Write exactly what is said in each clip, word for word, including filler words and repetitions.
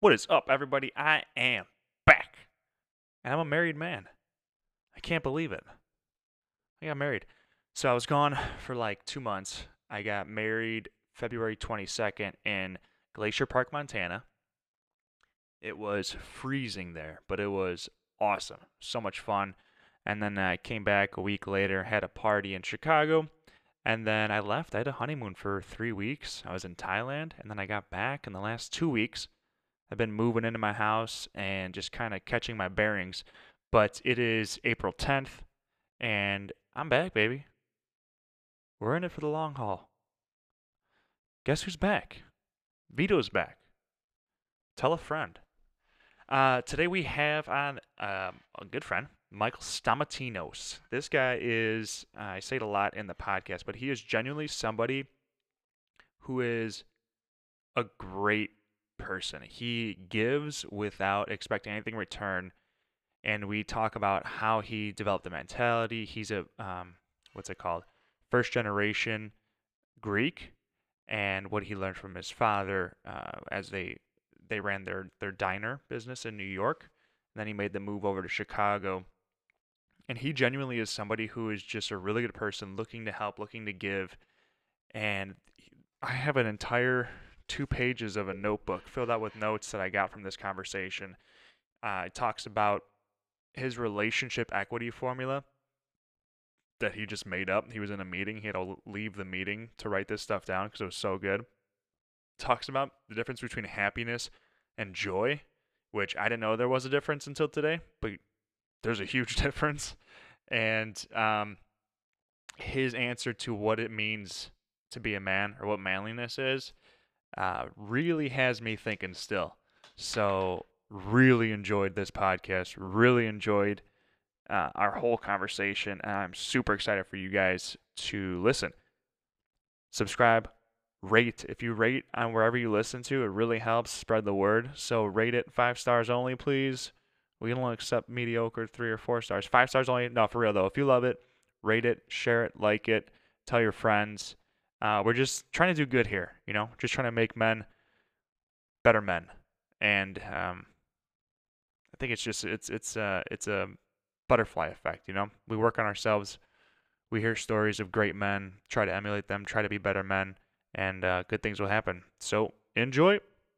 What is up, everybody? I am back, and I'm a married man. I can't believe it. I got married. So I was gone for like two months. I got married February twenty-second in Glacier Park, Montana. It was freezing there, but it was awesome. So much fun. And then I came back a week later, had a party in Chicago, and then I left. I had a honeymoon for three weeks. I was in Thailand, and then I got back in the last two weeks. I've been moving into my house and just kind of catching my bearings. But it is April tenth, and I'm back, baby. We're in it for the long haul. Guess who's back? Vito's back. Tell a friend. Uh, today we have on um, a good friend, Michael Stamatinos. This guy is, uh, I say it a lot in the podcast, but he is genuinely somebody who is a great person. He gives without expecting anything in return, and we talk about how he developed the mentality. He's a um, what's it called, first generation Greek, and what he learned from his father uh, as they they ran their their diner business in New York. And then he made the move over to Chicago. And he genuinely is somebody who is just a really good person, looking to help, looking to give. And I have an entire two pages of a notebook filled out with notes that I got from this conversation. Uh, it talks about his relationship equity formula that he just made up. He was in a meeting. He had to leave the meeting to write this stuff down because it was so good. Talks about the difference between happiness and joy, which I didn't know there was a difference until today, but there's a huge difference. And um, his answer to what it means to be a man, or what manliness is, uh, really has me thinking still. So really enjoyed this podcast. Really enjoyed uh, our whole conversation. And I'm super excited for you guys to listen. Subscribe, rate. If you rate on wherever you listen to, it really helps spread the word. So rate it five stars only, please. We can only accept mediocre three or four stars. Five stars only. No, for real though. If you love it, rate it, share it, like it, tell your friends. Uh, we're just trying to do good here, you know, just trying to make men better men. And um, I think it's just it's it's uh it's a butterfly effect, you know. We work on ourselves. We hear stories of great men, try to emulate them, try to be better men, and uh, good things will happen. So enjoy.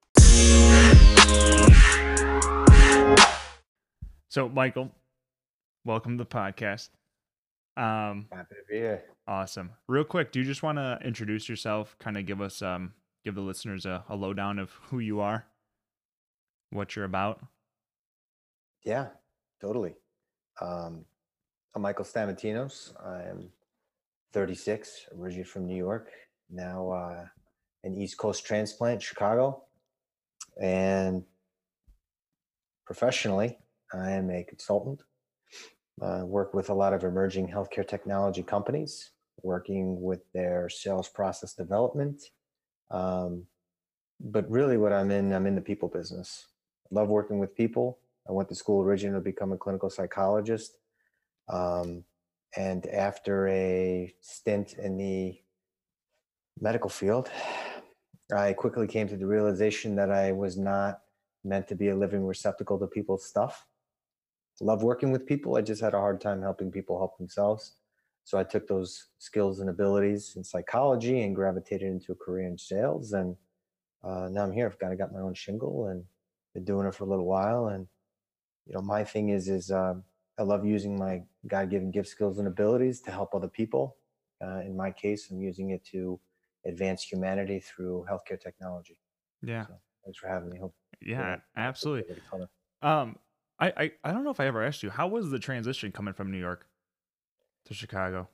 So Michael, welcome to the podcast. Um, Happy to be here. Awesome. Real quick, do you just want to introduce yourself? Kind of give us um give the listeners a, a lowdown of who you are, what you're about. Yeah, totally. Um, I'm Michael Stamatinos. I'm thirty-six, originally from New York, now uh, an East Coast transplant, Chicago. And professionally, I am a consultant. I uh, work with a lot of emerging healthcare technology companies, working with their sales process development. Um, but really what I'm in, I'm in the people business. I love working with people. I went to school originally to become a clinical psychologist. Um, and after a stint in the medical field, I quickly came to the realization that I was not meant to be a living receptacle to people's stuff. Love working with people. I just had a hard time helping people help themselves. So I took those skills and abilities in psychology and gravitated into a career in sales. And uh, now I'm here. I've kind of got my own shingle and been doing it for a little while. And you know, my thing is, is uh, I love using my God-given gift, skills, and abilities to help other people. Uh, in my case, I'm using it to advance humanity through healthcare technology. Yeah. So thanks for having me. Hope, Yeah, you know, absolutely. Um, I, I I don't know if I ever asked you, how was the transition coming from New York to Chicago?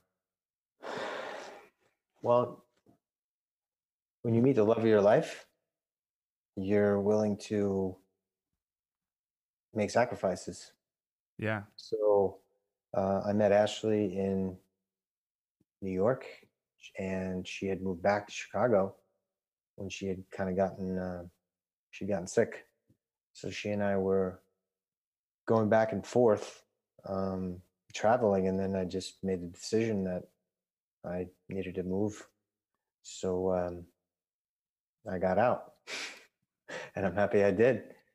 Well, when you meet the love of your life, you're willing to make sacrifices. Yeah. So uh, I met Ashley in New York, and she had moved back to Chicago when she had kind of gotten uh, she'd gotten sick. So she and I were going back and forth, um, traveling, and then I just made the decision that I needed to move. So um, I got out, and I'm happy I did.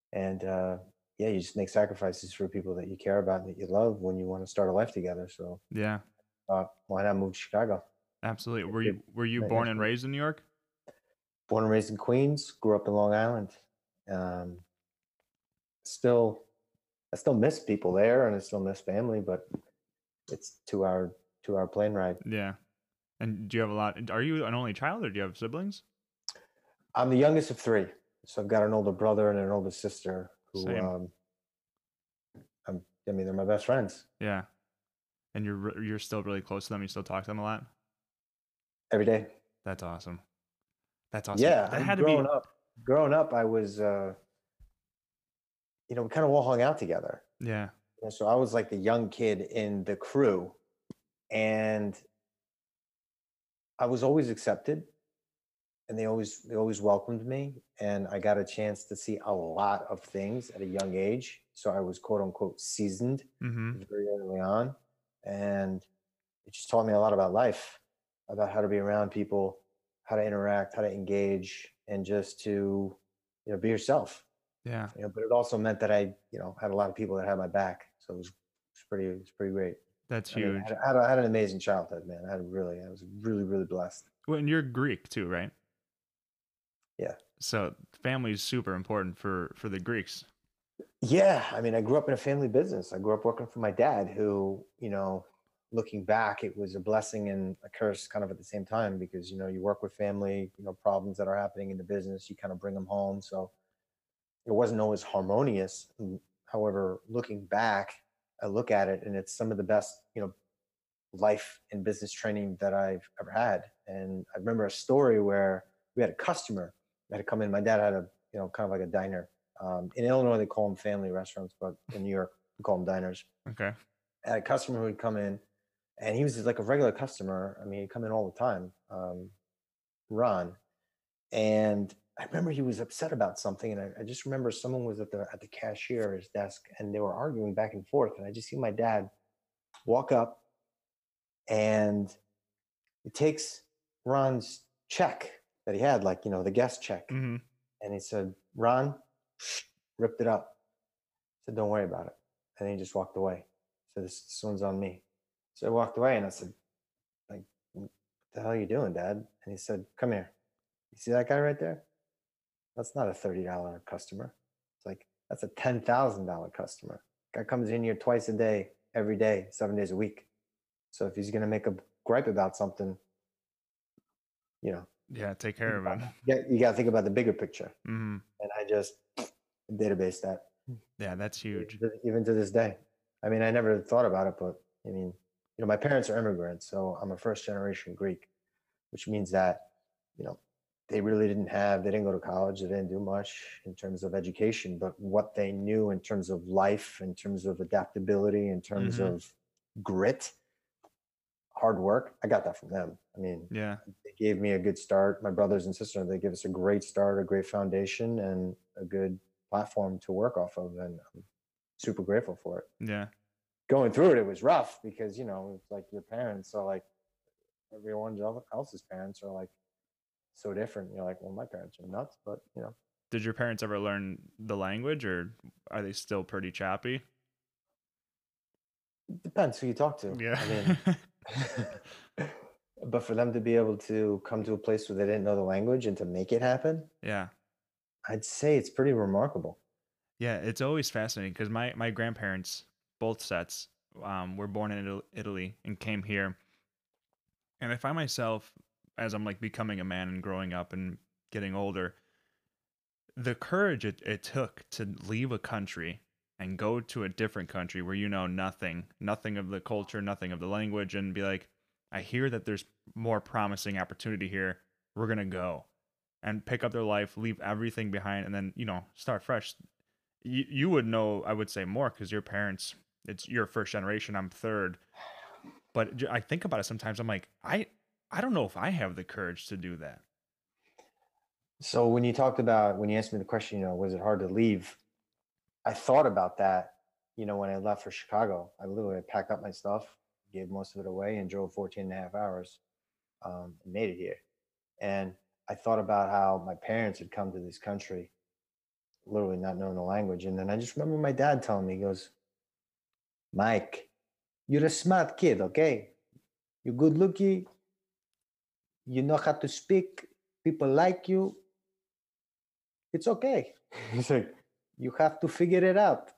And uh, yeah, you just make sacrifices for people that you care about and that you love when you want to start a life together. So Yeah, uh, why not move to Chicago? absolutely. It's Were good. you were you Right born next and to me. raised in New York? Born and raised in Queens, grew up in Long Island. Um, still, I still miss people there, and I still miss family, but it's two hour two hour plane ride. Yeah. And do you have a lot? Are you an only child, or do you have siblings? I'm the youngest of three, so I've got an older brother and an older sister who Same. um, I'm, I mean, they're my best friends. Yeah. And you're re- you're still really close to them. You still talk to them a lot. Every day. That's awesome. That's awesome. Yeah, I That mean, had to be. growing up, growing up, I was, uh, you know, we kind of all hung out together. Yeah. And so I was like the young kid in the crew, and I was always accepted, and they always they always welcomed me, and I got a chance to see a lot of things at a young age. So I was quote unquote seasoned Mm-hmm. very early on, and it just taught me a lot about life, about how to be around people, how to interact, how to engage, and just to, you know, be yourself. Yeah. You know, but it also meant that I, you know, had a lot of people that had my back, so it was, it was pretty, it was pretty great. That's I mean, I huge. had, I had, a, I had an amazing childhood, man. I had really, I was really, really blessed. Well, and you're Greek too, right? Yeah, So family is super important for for the Greeks. yeah. I mean, I grew up in a family business. I grew up working for my dad, who, you know, looking back, it was a blessing and a curse, kind of at the same time, because you know, you work with family, you know, problems that are happening in the business, you kind of bring them home. So it wasn't always harmonious. Mm, However, looking back, I look at it and it's some of the best, you know, life and business training that I've ever had. And I remember a story where we had a customer that had come in. My dad had a, you know, kind of like a diner. Um, in Illinois, they call them family restaurants, but in New York, we call them diners. Okay. I had a customer who would come in, and he was just like a regular customer. I mean, he'd come in all the time, um, Ron. And I remember he was upset about something, and I, I just remember someone was at the at the cashier's desk, and they were arguing back and forth. And I just see my dad walk up, and he takes Ron's check that he had, like, you know, the guest check, Mm-hmm. and he said, "Ron," ripped it up. Said, "Don't worry about it." And then he just walked away. So this, this one's on me. So I walked away, and I said, "Like, what the hell are you doing, Dad?" And he said, "Come here. You see that guy right there? That's not a thirty dollar customer. It's like, that's a ten thousand dollar customer. Guy comes in here twice a day, every day, seven days a week. So if he's going to make a gripe about something, you know, Yeah. Take care of it. you got to think about the bigger picture." Mm-hmm. And I just database that Yeah, that's huge. even to this day. I mean, I never thought about it, but I mean, you know, my parents are immigrants, so I'm a first generation Greek, which means that, you know, they really didn't have, they didn't go to college, they didn't do much in terms of education, but what they knew in terms of life, in terms of adaptability, in terms Mm-hmm. of grit, hard work, I got that from them. I mean, Yeah. they gave me a good start. My brothers and sisters, they give us a great start, a great foundation, and a good platform to work off of. And I'm super grateful for it. Yeah. Going through it, it was rough because, you know, it's like your parents are like everyone else's parents are like so different. You're like, well, my parents are nuts, but you know, Did your parents ever learn the language, or are they still pretty choppy? it depends who you talk to. Yeah. I mean, but for them to be able to come to a place where they didn't know the language and to make it happen, Yeah. I'd say it's pretty remarkable. Yeah, it's always fascinating because my my grandparents, both sets, um, were born in Ital- Italy and came here, and I find myself as I'm like becoming a man and growing up and getting older, the courage it, it took to leave a country and go to a different country where you know nothing, nothing of the culture, nothing of the language, and be like, I hear that there's more promising opportunity here. We're gonna go and pick up their life, leave everything behind, and then you know start fresh. You you would know, I would say more because your parents, it's your first generation. I'm third, but j- I think about it sometimes. I'm like, I I don't know if I have the courage to do that. So when you talked about, when you asked me the question, you know, was it hard to leave? I thought about that, you know, when I left for Chicago. I literally packed up my stuff, gave most of it away, and drove fourteen and a half hours um, and made it here. And I thought about how my parents had come to this country literally not knowing the language. And then I just remember my dad telling me, he goes, Mike, you're a smart kid, okay? You're good looking, you know how to speak, people like you, it's okay. He's like, you have to figure it out.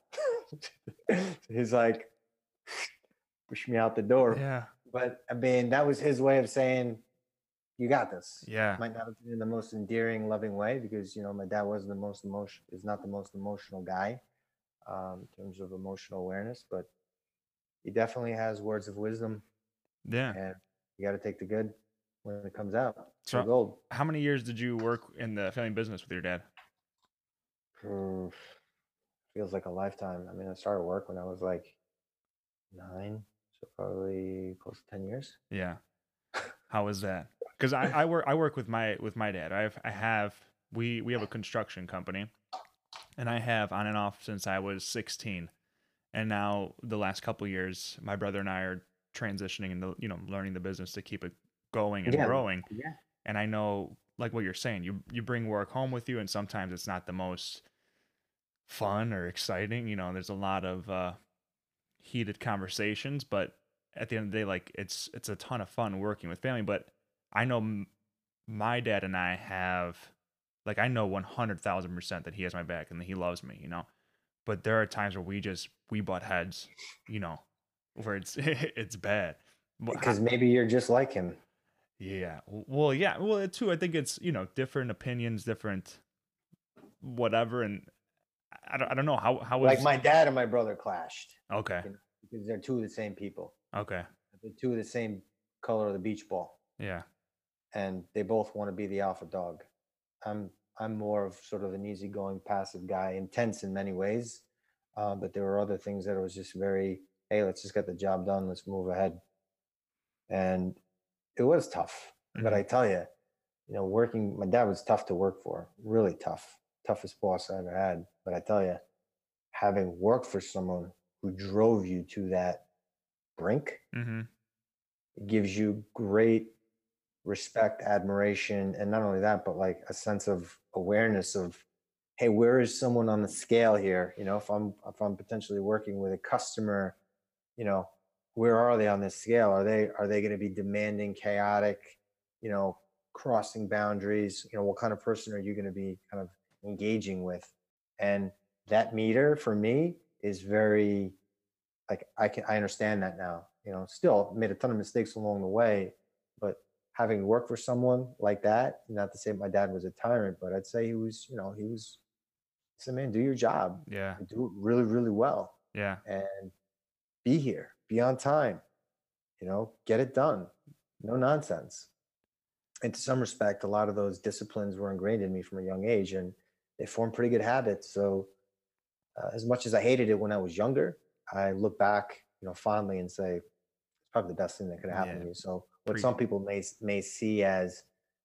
He's like, push me out the door. Yeah. But I mean, that was his way of saying, you got this. Yeah. Might not have been in the most endearing, loving way because, you know, my dad wasn't the most emotion, is not the most emotional guy um, in terms of emotional awareness, but he definitely has words of wisdom, Yeah. and you got to take the good when it comes out. So So gold. how many years did you work in the family business with your dad? For, feels like a lifetime. I mean, I started work when I was like nine, so probably close to ten years. Yeah. How was that? Because I, I work I work with my with my dad. I have I have we we have a construction company, and I have on and off since I was sixteen, and now the last couple years, my brother and I are transitioning into you know learning the business to keep it going and Yeah, growing. yeah. And I know, like what you're saying, you you bring work home with you, and sometimes it's not the most fun or exciting. You know, there's a lot of uh, heated conversations, but at the end of the day, like it's it's a ton of fun working with family. But I know m- my dad and I have, like, I know one hundred thousand percent that he has my back and that he loves me. You know, but there are times where we just we butt heads. You know, where it's it's bad. But how, Because maybe you're just like him. yeah, well, yeah, well, it too. I think it's you know different opinions, different whatever, and I don't I don't know how how Like was my dad and my brother clashed, okay you know, because they're two of the same people. okay They're two of the same color of the beach ball, yeah and they both want to be the alpha dog. I'm I'm more of sort of an easygoing, passive guy, intense in many ways, uh, but there were other things that was just very, hey, let's just get the job done, let's move ahead, and it was tough. But hmm I tell you, you know, working, my dad was tough to work for, really tough, toughest boss I ever had. But I tell you, having worked for someone who drove you to that brink, hmm it gives you great respect, admiration, and not only that, but like a sense of awareness of, hey, where is someone on the scale here? You know, if I'm if I'm potentially working with a customer, you know, where are they on this scale? Are they are they going to be demanding, chaotic, you know, crossing boundaries? You know, what kind of person are you going to be kind of engaging with? And that meter for me is very like I can I understand that now. You know, still made a ton of mistakes along the way, but having worked for someone like that, not to say my dad was a tyrant, but I'd say he was, you know, he was he said, man, do your job yeah and do it really, really well yeah and be here, be on time, you know, get it done. No nonsense. And to some respect, a lot of those disciplines were ingrained in me from a young age and they formed pretty good habits. So uh, as much as I hated it when I was younger, I look back, you know, fondly and say it's probably the best thing that could have happened yeah to me. So what pre some people may may see as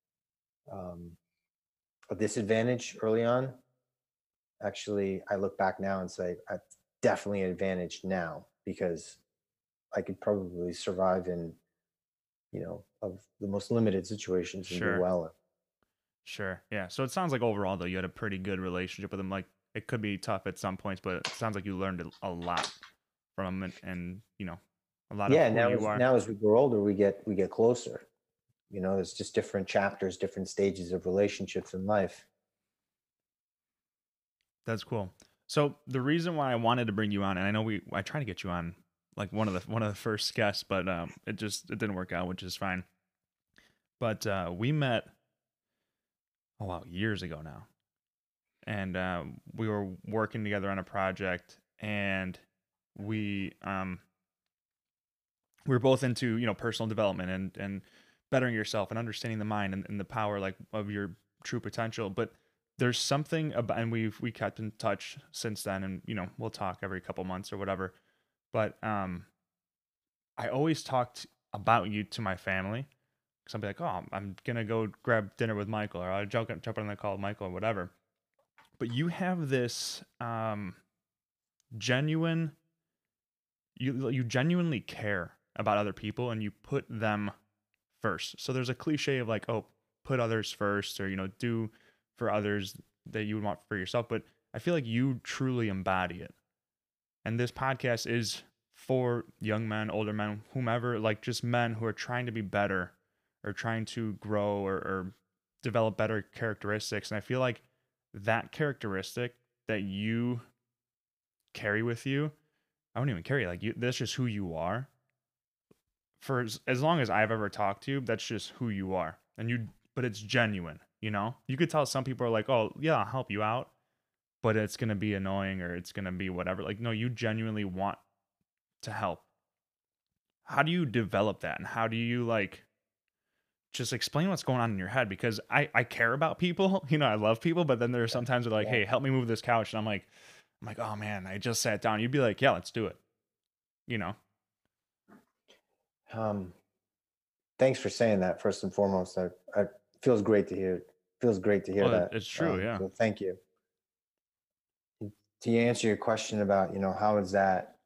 um, a disadvantage early on, actually, I look back now and say I definitely an advantage now because I could probably survive in, you know, of the most limited situations and do sure well. sure yeah. So it sounds like overall though you had a pretty good relationship with him. Like it could be tough at some points, but it sounds like you learned a a lot from him, and, and you know a lot of Yeah, who now you as are. now as we grow older, we get we get closer. You know, there's just different chapters, different stages of relationships in life. That's cool. So the reason why I wanted to bring you on, and I know we I tried to get you on like one of the one of the first guests, but um, it just it didn't work out, which is fine. But uh, we met oh wow years ago now, and um, we were working together on a project, and we um we were both into you know personal development and and bettering yourself and understanding the mind and, and the power like of your true potential. But there's something about, and we've we kept in touch since then, and you know we'll talk every couple months or whatever. But um, I always talked about you to my family because I'll be like, oh, I'm gonna go grab dinner with Michael, or I'll jump jump on the call with Michael or whatever. But you have this um genuine you you genuinely care about other people and you put them first. So there's a cliche of like, oh, put others first, or you know, do for others that you would want for yourself. But I feel like you truly embody it. And this podcast is for young men, older men, whomever, like just men who are trying to be better or trying to grow or, or develop better characteristics. And I feel like that characteristic that you carry with you, I don't even carry, like you, that's just who you are. For as, as long as I've ever talked to you, that's just who you are. And you, but it's genuine, you know? You could tell some people are like, oh, yeah, I'll help you out, but it's going to be annoying or it's going to be whatever. Like, no, you genuinely want to help. How do you develop that? And how do you like just explain what's going on in your head? Because I, I care about people, you know, I love people, but then there are some times where like, Yeah. hey, help me move this couch. And I'm like, I'm like, oh man, I just sat down. You'd be like, yeah, let's do it. You know? Um, thanks for saying that first and foremost. I, I feels great to hear. Feels great to hear Well, that. it's true. Um, Yeah. so thank you. To answer your question about, you know, how is that,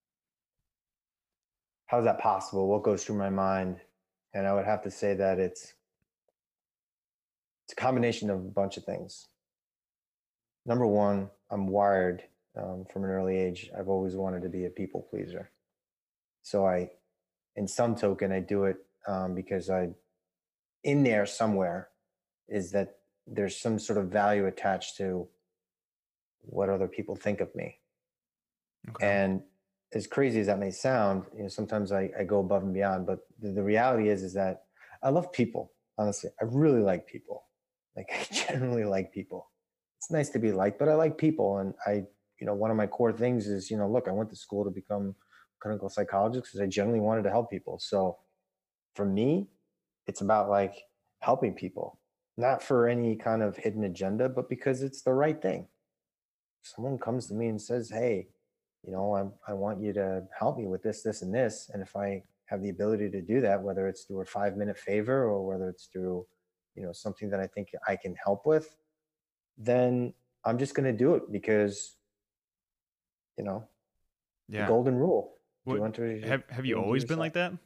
how is that possible? What goes through my mind? And I would have to say that it's, it's a combination of a bunch of things. Number one, I'm wired um, from an early age. I've always wanted to be a people pleaser. So I, in some token, I do it um, because I, in there somewhere, is that there's some sort of value attached to what other people think of me. Okay. And as crazy as that may sound, you know, sometimes I, I go above and beyond, but the, the reality is, is that I love people. Honestly, I really like people. Like I generally like people. It's nice to be liked, but I like people. And I, you know, one of my core things is, you know, look, I went to school to become a clinical psychologist because I generally wanted to help people. So for me, it's about like helping people, not for any kind of hidden agenda, but because it's the right thing. Someone comes to me and says, hey, you know, I'm, I want you to help me with this, this, and this. And if I have the ability to do that, whether it's through a five minute favor or whether it's through, you know, something that I think I can help with, then I'm just going to do it because, you know, the Yeah. golden rule. What Do unto have have you do unto always been yourself. like that?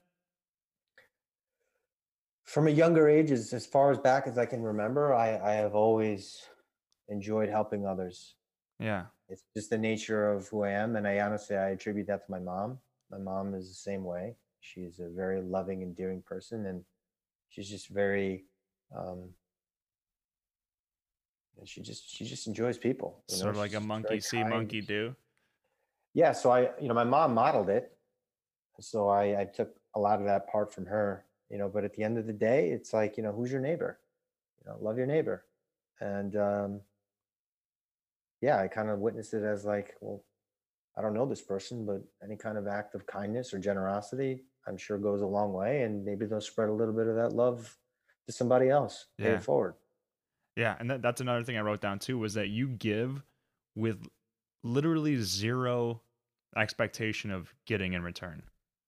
From a younger age, as, as far as back as I can remember, I, I have always enjoyed helping others. Yeah. It's just the nature of who I am. And I honestly, I attribute that to my mom. My mom is the same way. She's a very loving, endearing person. And she's just very, um, and she just, she just enjoys people, you know, Sort of like a she's just very monkey see, kind. monkey do. Yeah. So I, you know, my mom modeled it. So I, I took a lot of that part from her, you know, but at the end of the day, it's like, you know, who's your neighbor? You know, love your neighbor. And, um, yeah, I kind of witnessed it as like, well, I don't know this person, but any kind of act of kindness or generosity, I'm sure goes a long way. And maybe they'll spread a little bit of that love to somebody else, pay Yeah. it forward. Yeah, and that, that's another thing I wrote down too was that you give with literally zero expectation of getting in return.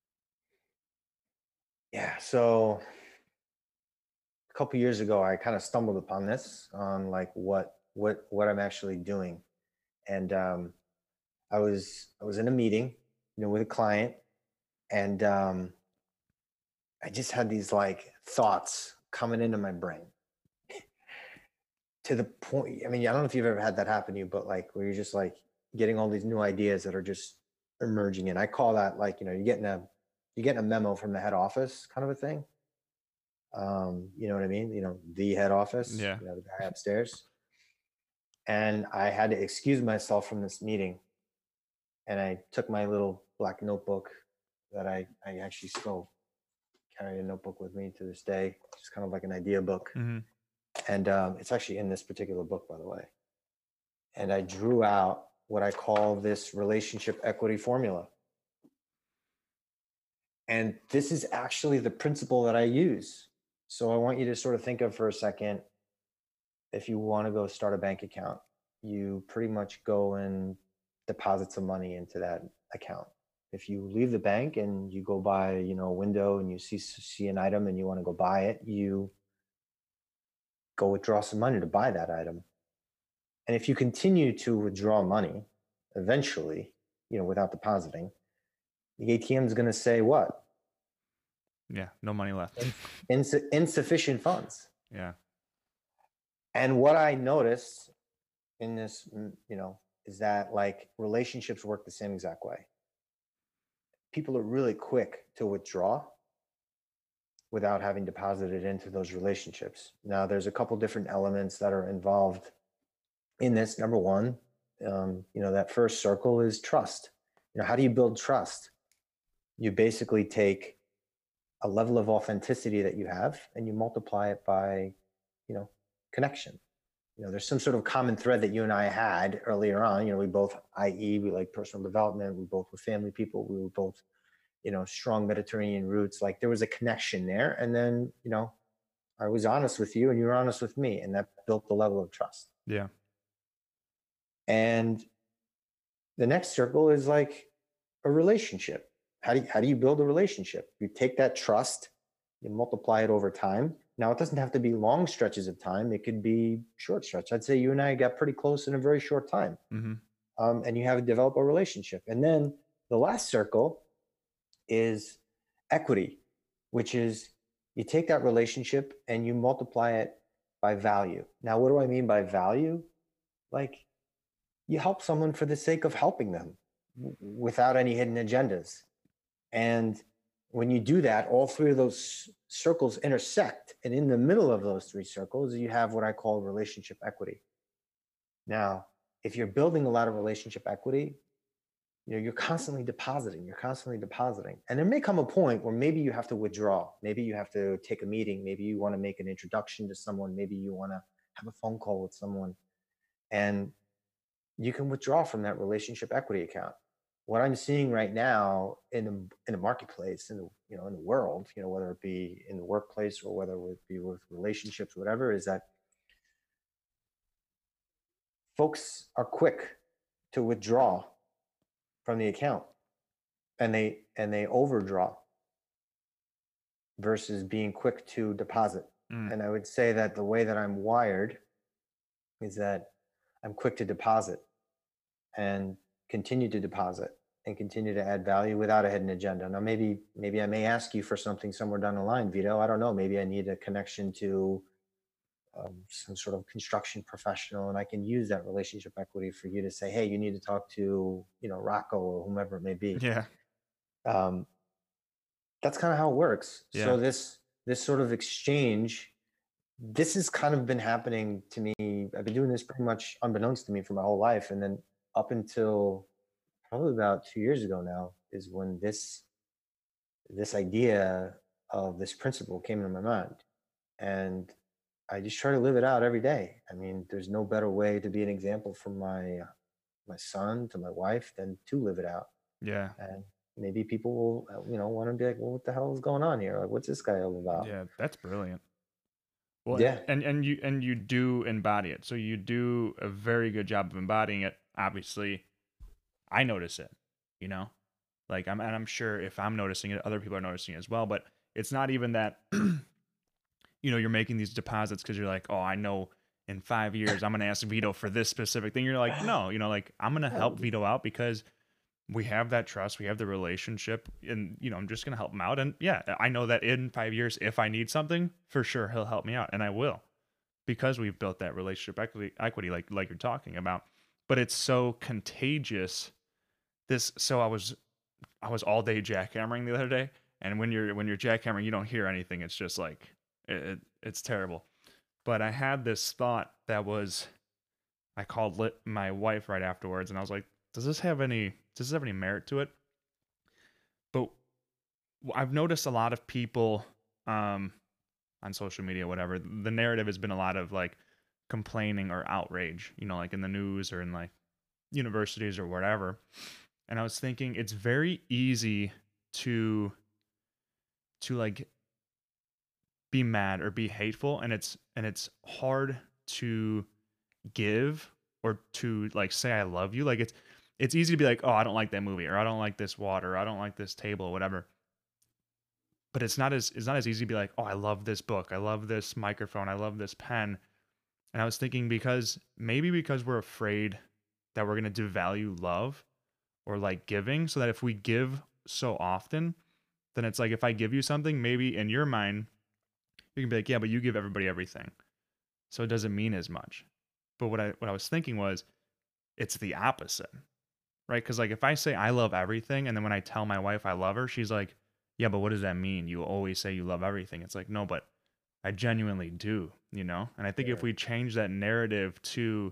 Yeah. So a couple years ago, I kind of stumbled upon this on like what, what, what I'm actually doing. And, um, I was, I was in a meeting, you know, with a client and, um, I just had these like thoughts coming into my brain to the point. I mean, I don't know if you've ever had that happen to you, but like where you're just like getting all these new ideas that are just emerging. And I call that like, you know, you're getting a you're getting a memo from the head office kind of a thing. Um, you know what I mean? You know, the head office, Yeah. you know, the guy upstairs. And I had to excuse myself from this meeting. And I took my little black notebook that I, I actually still carry a notebook with me to this day, just kind of like an idea book. Mm-hmm. And um, it's actually in this particular book, by the way. And I drew out what I call this relationship equity formula. And this is actually the principle that I use. So I want you to sort of think of for a second, if you want to go start a bank account, you pretty much go and deposit some money into that account. If you leave the bank and you go buy, you know, a window and you see see an item and you want to go buy it, you go withdraw some money to buy that item. And if you continue to withdraw money, eventually, you know, without depositing, the A T M is going to say what? Yeah. No money left. Ins- insufficient funds. Yeah. And what I noticed in this, mm, you know, is that like relationships work the same exact way. People are really quick to withdraw without having deposited into those relationships. Now, there's a couple different elements that are involved in this. Number one, um, you know, that first circle is trust. You know, how do you build trust? You basically take a level of authenticity that you have and you multiply it by, you know, connection. You know, there's some sort of common thread that you and I had earlier on. You know, we both, i e, we like personal development. We both were family people. We were both, you know, strong Mediterranean roots. Like there was a connection there. And then, you know, I was honest with you and you were honest with me. And that built the level of trust. Yeah. And the next circle is like a relationship. How do you, how do you build a relationship? You take that trust, you multiply it over time. Now, it doesn't have to be long stretches of time. It could be short stretch. I'd say you and I got pretty close in a very short time. Mm-hmm. Um, and you have to develop a relationship. And then the last circle is equity, which is you take that relationship and you multiply it by value. Now, what do I mean by value? Like you help someone for the sake of helping them w- without any hidden agendas. And when you do that, all three of those circles intersect. And in the middle of those three circles, you have what I call relationship equity. Now, if you're building a lot of relationship equity, you know, you're constantly depositing, you're constantly depositing. And there may come a point where maybe you have to withdraw. Maybe you have to take a meeting. Maybe you want to make an introduction to someone. Maybe you want to have a phone call with someone. And you can withdraw from that relationship equity account. What I'm seeing right now in the, in the marketplace, in the, you know, in the world, you know, whether it be in the workplace or whether it be with relationships, whatever, is that folks are quick to withdraw from the account and they and they overdraw versus being quick to deposit. Mm. And I would say that the way that I'm wired is that I'm quick to deposit and continue to deposit and continue to add value without a hidden agenda. Now, maybe maybe I may ask you for something somewhere down the line, Vito. I don't know. Maybe I need a connection to um, some sort of construction professional, and I can use that relationship equity for you to say, "Hey, you need to talk to you know Rocco or whomever it may be." Yeah. Um, that's kind of how it works. Yeah. So this this sort of exchange, this has kind of been happening to me. I've been doing this pretty much unbeknownst to me for my whole life, and then up until probably about two years ago now is when this this idea of this principle came into my mind, and I just try to live it out every day. I mean, there's no better way to be an example for my uh, my son to my wife than to live it out. Yeah. And maybe people will, uh, you know, want to be like, well, what the hell is going on here? Like, what's this guy all about? Yeah. That's brilliant. Well, Yeah. and and you and you do embody it. So you do a very good job of embodying it. Obviously, I notice it. You know, like I'm and I'm sure if I'm noticing it, other people are noticing it as well. But it's not even that. You know, you're making these deposits because you're like, oh, I know in five years I'm gonna ask Vito for this specific thing. You're like, no, you know, like I'm gonna help Vito out because we have that trust, we have the relationship, and you know, I'm just gonna help him out. And yeah, I know that in five years, if I need something, for sure he'll help me out, and I will, because we've built that relationship equity, equity, like like you're talking about. But it's so contagious. This, so I was, I was all day jackhammering the other day, and when you're when you're jackhammering, you don't hear anything. It's just like it, it it's terrible. But I had this thought that was, I called lit my wife right afterwards, and I was like, does this have any does this have any merit to it? But I've noticed a lot of people um, on social media, whatever, the narrative has been a lot of like complaining or outrage, you know, like in the news or in like universities or whatever. And I was thinking it's very easy to to like be mad or be hateful, and it's and it's hard to give or to like say I love you. Like it's it's easy to be like, oh, I don't like that movie, or I don't like this water, or I don't like this table, or whatever. But it's not as it's not as easy to be like, oh, I love this book, I love this microphone, I love this pen. And I was thinking, because maybe because we're afraid that we're gonna devalue love or like giving, so that if we give so often, then it's like if I give you something, maybe in your mind, you can be like, yeah, but you give everybody everything, so it doesn't mean as much. But what I what I was thinking was it's the opposite, right? Because like if I say I love everything, and then when I tell my wife I love her, she's like, "Yeah, but what does that mean? You always say you love everything." It's like, no, but I genuinely do, you know? And I think if Yeah. we change that narrative to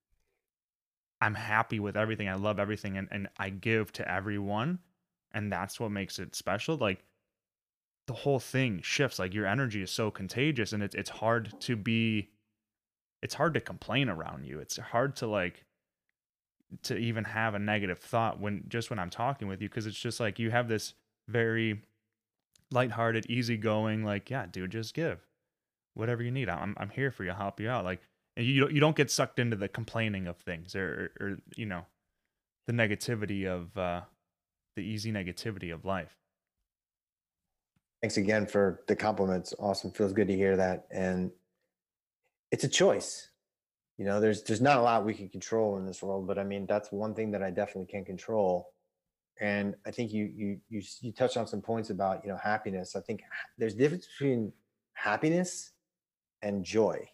I'm happy with everything, I love everything, and, and I give to everyone, and that's what makes it special, like the whole thing shifts. Like your energy is so contagious, and it's it's hard to be it's hard to complain around you. It's hard to like to even have a negative thought when just when I'm talking with you, because it's just like you have this very lighthearted, easygoing, like, yeah, dude, just give whatever you need. I'm I'm here for you. I'll help you out. Like, and you don't you don't get sucked into the complaining of things, or or, or you know the negativity of uh, the easy negativity of life. Thanks again for the compliments. Awesome. Feels good to hear that. And it's a choice. You know, there's there's not a lot we can control in this world, but I mean, that's one thing that I definitely can control. And I think you you you you touched on some points about, you know, happiness. I think there's a difference between happiness and joy.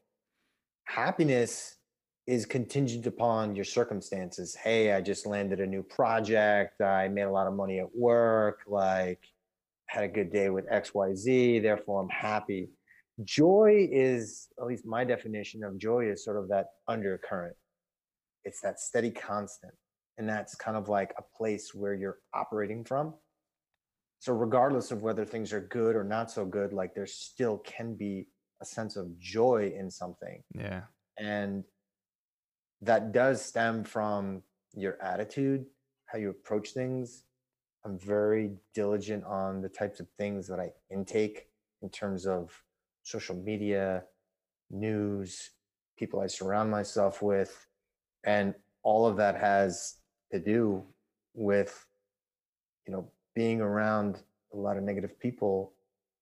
Happiness is contingent upon your circumstances. Hey, I just landed a new project. I made a lot of money at work. Like, had a good day with X Y Z. Therefore, I'm happy. Joy is, at least my definition of joy, is sort of that undercurrent. It's that steady constant. And that's kind of like a place where you're operating from. So, regardless of whether things are good or not so good, like there still can be a sense of joy in something. Yeah. And that does stem from your attitude, how you approach things. I'm very diligent on the types of things that I intake in terms of social media, news, people I surround myself with. And all of that has to do with, you know, being around a lot of negative people.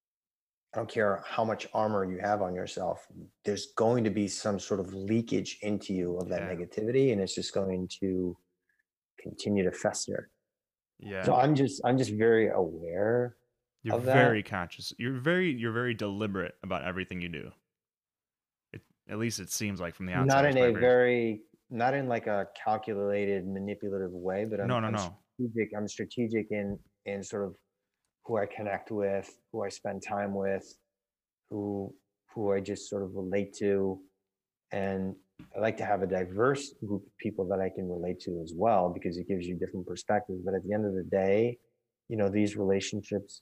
I don't care how much armor you have on yourself, there's going to be some sort of leakage into you of that Yeah. negativity, and it's just going to continue to fester. Yeah. So I'm just I'm just very aware You're of very that. conscious. You're very you're very deliberate about everything you do. It, at least it seems like from the Not outside. It's in probably a very very not in like a calculated, manipulative way, but I'm no no I'm no. strategic. I'm strategic in in sort of who I connect with, who I spend time with, who who I just sort of relate to. And I like to have a diverse group of people that I can relate to as well, because it gives you different perspectives. But at the end of the day, you know, these relationships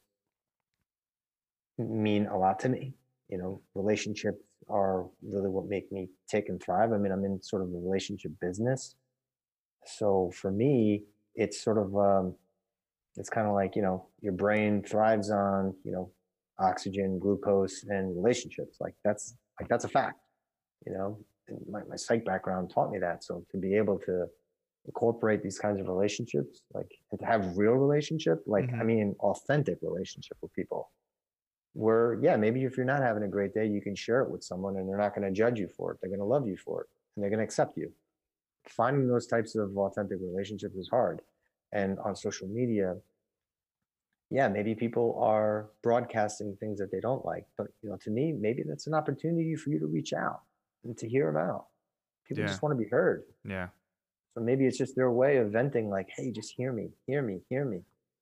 mean a lot to me. You know, relationships are really what make me tick and thrive. I mean, I'm in sort of the relationship business. So for me, it's sort of um, it's kind of like, you know, your brain thrives on, you know, oxygen, glucose, and relationships. Like that's like that's a fact. You know, and my, my psych background taught me that. So to be able to incorporate these kinds of relationships, like, and to have real relationship, like, I Mm-hmm. mean, authentic relationship with people, where, yeah, maybe if you're not having a great day, you can share it with someone and they're not going to judge you for it. They're going to love you for it and they're going to accept you. Finding those types of authentic relationships is hard. And on social media, yeah, maybe people are broadcasting things that they don't like. But, you know, to me, maybe that's an opportunity for you to reach out and to hear them out. People Yeah. just want to be heard. Yeah. So maybe it's just their way of venting, like, hey, just hear me, hear me, hear me.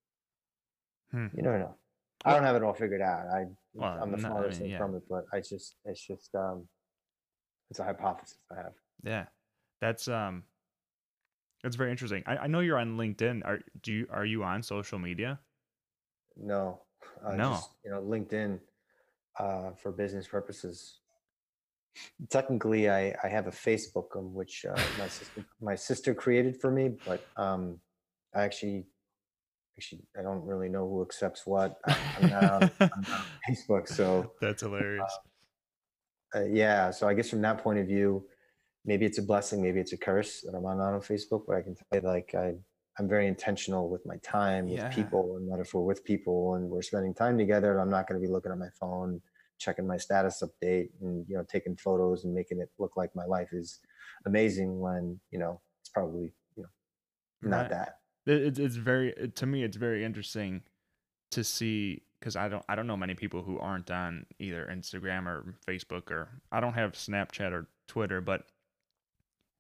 Hmm. You never know. I Well, don't have it all figured out. I well, I'm the no, I farthest mean, thing yeah, from it, but I just it's just um it's a hypothesis I have. yeah. That's um, that's very interesting. I, I know you're on LinkedIn. Are do you are you on social media? No, uh, No. just, you know, LinkedIn uh, for business purposes. Technically, I I have a Facebook, um, which uh, my sister my sister created for me, but um, I actually actually I don't really know who accepts what. I, I'm not on I'm not on Facebook, so That's hilarious. uh, yeah. So I guess from that point of view, maybe it's a blessing, maybe it's a curse that I'm not on Facebook. But I can tell you, like, I I'm very intentional with my time, with Yeah. people, and that if we're with people and we're spending time together, I'm not going to be looking at my phone, checking my status update, and, you know, taking photos and making it look like my life is amazing when, you know, it's probably, you know, not Right. that. It, it's it's very it- to me it's very interesting to see because I don't I don't know many people who aren't on either Instagram or Facebook or I don't have Snapchat or Twitter, but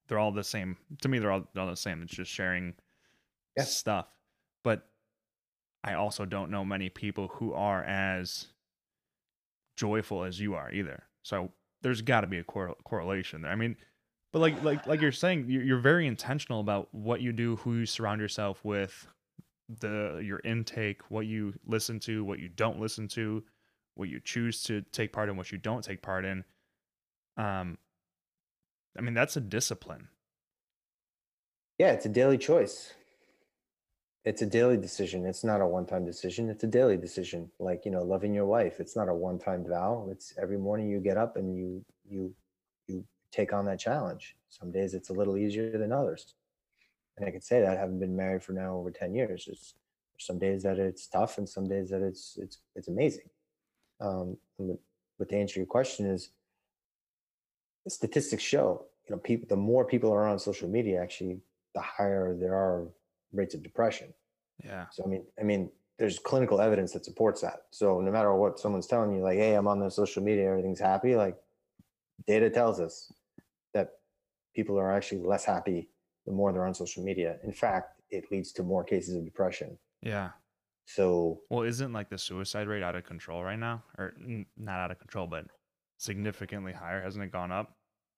they're all the same. To me, they're all, they're all the same. It's just sharing Yeah. stuff. But I also don't know many people who are as joyful as you are either. So there's got to be a correl correlation there. I mean, but like like like you're saying, you're, you're very intentional about what you do, who you surround yourself with, the your intake, what you listen to, what you don't listen to, what you choose to take part in, what you don't take part in. Um, I mean, that's a discipline. Yeah, it's a daily choice. It's a daily decision. It's not a one-time decision. It's a daily decision. Like, you know, loving your wife. It's not a one-time vow. It's every morning you get up and you you you take on that challenge. Some days it's a little easier than others. And I can say that having been married for now over ten years. It's there's some days that it's tough and some days that it's it's it's amazing. Um, but, but to answer your question is the statistics show, you know, people the more people are on social media, actually, the higher there are rates of depression. Yeah. So I mean, I mean, there's clinical evidence that supports that. So no matter what someone's telling you, like, hey, I'm on the social media, everything's happy, like data tells us that people are actually less happy the more they're on social media. In fact, it leads to more cases of depression. Yeah. So Well, isn't like the suicide rate out of control right now? Or n- not out of control, but significantly higher? Hasn't it gone up?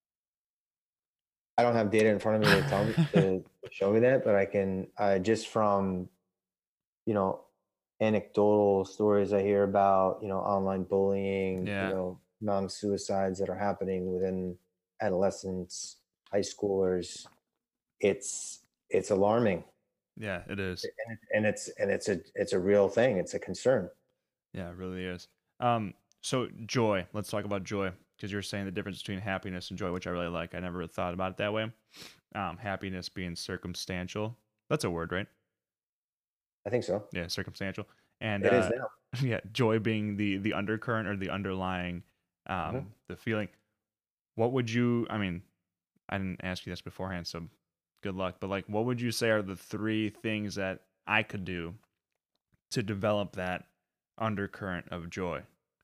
I don't have data in front of me to tell me to show me that, but I can uh, just from you know anecdotal stories I hear about, you know, online bullying, you Yeah. know, non suicides that are happening within adolescents, high schoolers. It's it's alarming, Yeah, it is. and, it, and it's and it's a it's a real thing. It's a concern. Yeah, it really is. Um, so joy. Let's talk about joy because you're saying the difference between happiness and joy, which I really like. I never thought about it that way. Um, happiness being circumstantial. That's a word, right? I think so. Yeah, circumstantial. And It is uh, now. yeah, joy being the the undercurrent or the underlying Mhm. um the feeling. What would you? I mean, I didn't ask you this beforehand, so good luck. But like, what would you say are the three things that I could do to develop that undercurrent of joy?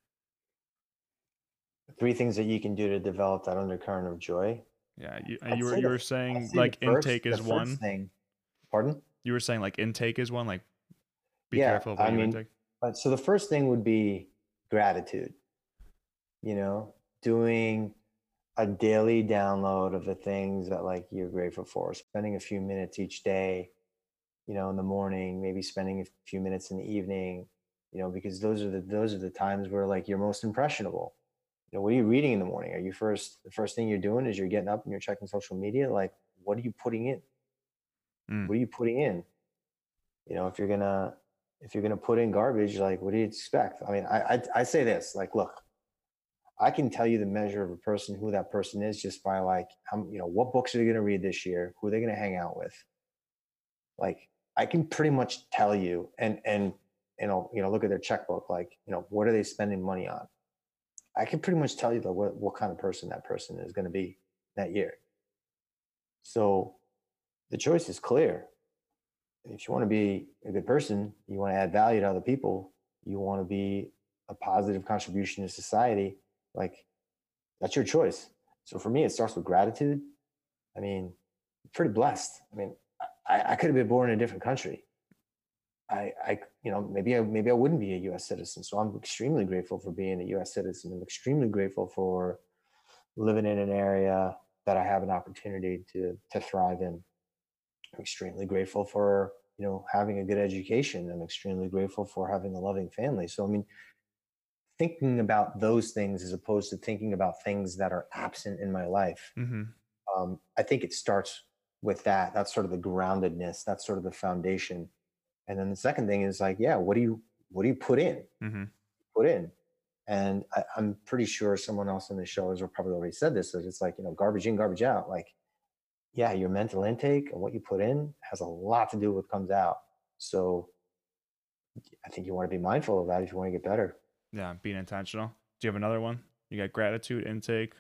Three things that you can do to develop that undercurrent of joy. Yeah, you uh, I'd you were say you the were f- I'd saying say the like first intake the is first one. thing. Pardon? You were saying like intake is one. Like, be Yeah, careful of I what you mean, intake. uh, so the first thing would be gratitude. You know, doing a daily download of the things that like you're grateful for, spending a few minutes each day, you know, in the morning, maybe spending a few minutes in the evening, you know, because those are the those are the times where like you're most impressionable. You know, what are you reading in the morning? Are you first the first thing you're doing is you're getting up and you're checking social media? Like, what are you putting in? Mm, What are you putting in? You know, if you're gonna if you're gonna put in garbage, like what do you expect? I mean, I I, I say this, like, look, I can tell you the measure of a person, who that person is, just by like, how, you know, what books are they going to read this year? Who are they going to hang out with? Like, I can pretty much tell you, and and you know, you know, look at their checkbook. Like, you know, what are they spending money on? I can pretty much tell you the, what what kind of person that person is going to be that year. So the choice is clear. If you want to be a good person, you want to add value to other people, you want to be a positive contribution to society. Like, that's your choice. So for me, it starts with gratitude. I mean, I'm pretty blessed. I mean, I, I could have been born in a different country. I, I, you know, maybe I, maybe I wouldn't be a U S citizen. So I'm extremely grateful for being a U S citizen. I'm extremely grateful for living in an area that I have an opportunity to to thrive in. I'm extremely grateful for, you know, having a good education. I'm extremely grateful for having a loving family. So I mean, thinking about those things as opposed to thinking about things that are absent in my life, mm-hmm. um, I think it starts with that. That's sort of the groundedness. That's sort of the foundation. And then the second thing is like, yeah, what do you what do you put in? Mm-hmm. Put in. And I, I'm pretty sure someone else on the show has probably already said this. That it's like, you know, garbage in, garbage out. Like, yeah, your mental intake and what you put in has a lot to do with what comes out. So I think you want to be mindful of that if you want to get better. Yeah, being intentional. Do you have another one? You got gratitude, intake.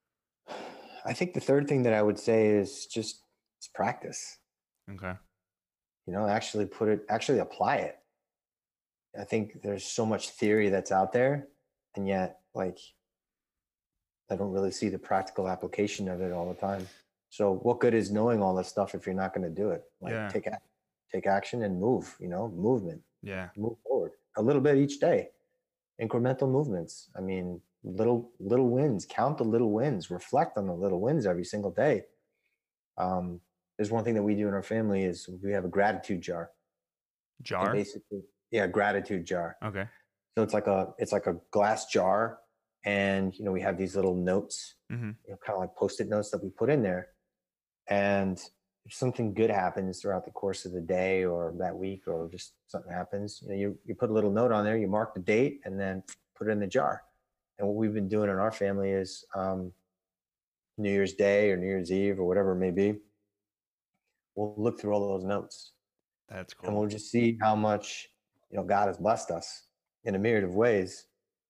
I think the third thing that I would say is just it's practice. Okay. You know, actually put it, actually apply it. I think there's so much theory that's out there, and yet, like, I don't really see the practical application of it all the time. So what good is knowing all this stuff if you're not going to do it? Like Yeah. take ac- take action and move, you know, movement, Yeah. move forward a little bit each day, incremental movements. I mean, little little wins, count the little wins, reflect on the little wins every single day. Um, there's one thing that we do in our family is we have a gratitude jar, and Jar? basically, yeah, gratitude jar. Okay. So it's like a it's like a glass jar, and you know we have these little notes, Mhm. you know, kind of like post-it notes that we put in there. And if something good happens throughout the course of the day or that week, or just something happens, you know, you you put a little note on there, you mark the date, and then put it in the jar. And what we've been doing in our family is um, New Year's Day or New Year's Eve or whatever it may be, we'll look through all those notes That's and cool. we'll just see how much you know God has blessed us in a myriad of ways.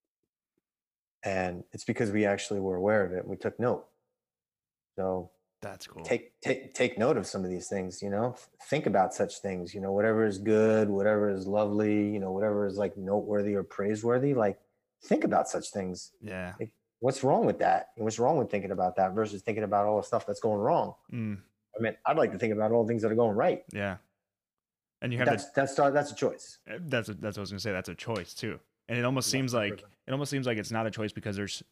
And it's because we actually were aware of it. We took note. So That's cool. take take take note of some of these things, you know. Think about such things, you know, whatever is good, whatever is lovely, you know, whatever is like noteworthy or praiseworthy, like think about such things. Yeah. Like, what's wrong with that? And what's wrong with thinking about that versus thinking about all the stuff that's going wrong? Mm. I mean, I'd like to think about all the things that are going right. Yeah. And you But have the that's that's that's a choice. uh, that's a, that's what I was gonna say. That's a choice too. And it almost seems like one hundred percent. it almost seems like it's not a choice because there's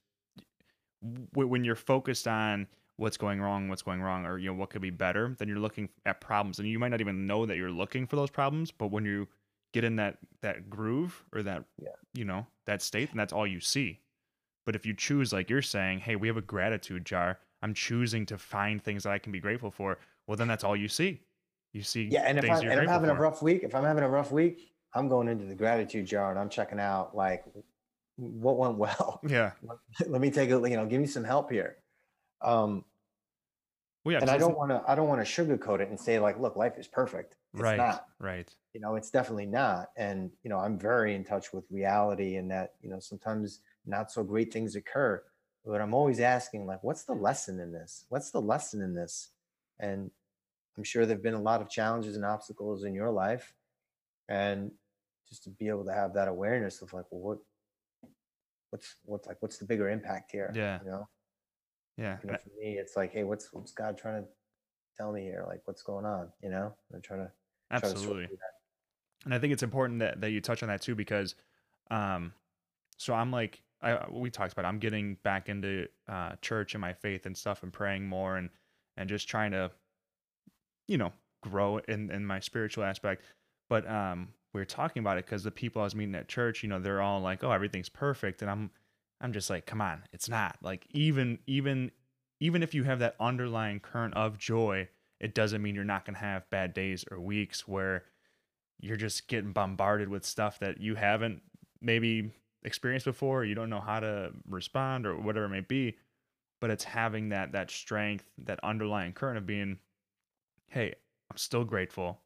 w- when you're focused on what's going wrong, what's going wrong, or you know what could be better, then you're looking at problems, and you might not even know that you're looking for those problems. But when you get in that that groove or that Yeah. you know that state, then that's all you see. But if you choose, like you're saying, hey, we have a gratitude jar. I'm choosing to find things that I can be grateful for. Well, then that's all you see. You see Yeah, and if things I you're and I'm grateful having a for. rough week, if I'm having a rough week, I'm going into the gratitude jar and I'm checking out like what went well. Yeah. Let me take a you know, give me some help here. Um, Well, yeah, and because I it's don't want to I don't want to sugarcoat it and say like, look, life is perfect. It's right, not. right. You know, it's definitely not. And you know, I'm very in touch with reality, and that you know sometimes not so great things occur. But I'm always asking like, what's the lesson in this? What's the lesson in this? And I'm sure there've been a lot of challenges and obstacles in your life, and just to be able to have that awareness of like, well, what what's what's like what's the bigger impact here? Yeah, You know, yeah. you know, And for me, it's like, hey, what's what's God trying to tell me here? Like, what's going on? You know, I'm trying to try to sort absolutely. through that. And I think it's important that, that you touch on that too, because um so I'm like I we talked about it, I'm getting back into uh church and my faith and stuff and praying more and and just trying to, you know, grow in in my spiritual aspect. But um we were talking about it because the people I was meeting at church, you know, they're all like, "Oh, everything's perfect." And I'm I'm just like, "Come on, it's not." Like even even even if you have that underlying current of joy, it doesn't mean you're not going to have bad days or weeks where you're just getting bombarded with stuff that you haven't maybe experienced before, or you don't know how to respond or whatever it may be. But it's having that that strength, that underlying current of being, hey, I'm still grateful.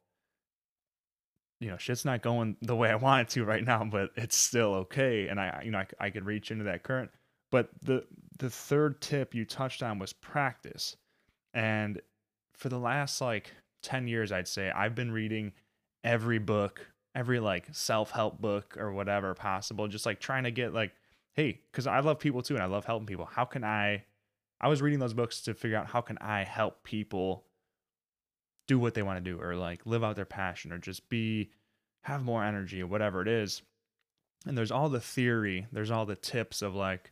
You know, shit's not going the way I want it to right now, but it's still okay. And I, you know, I, I could reach into that current. But the the third tip you touched on was practice. And for the last like ten years, I'd say I've been reading every book, every like self help book or whatever possible, just like trying to get like, hey, because I love people too and I love helping people. How can I? I was reading those books to figure out how can I help people do what they want to do or like live out their passion or just be have more energy or whatever it is. And there's all the theory, there's all the tips of like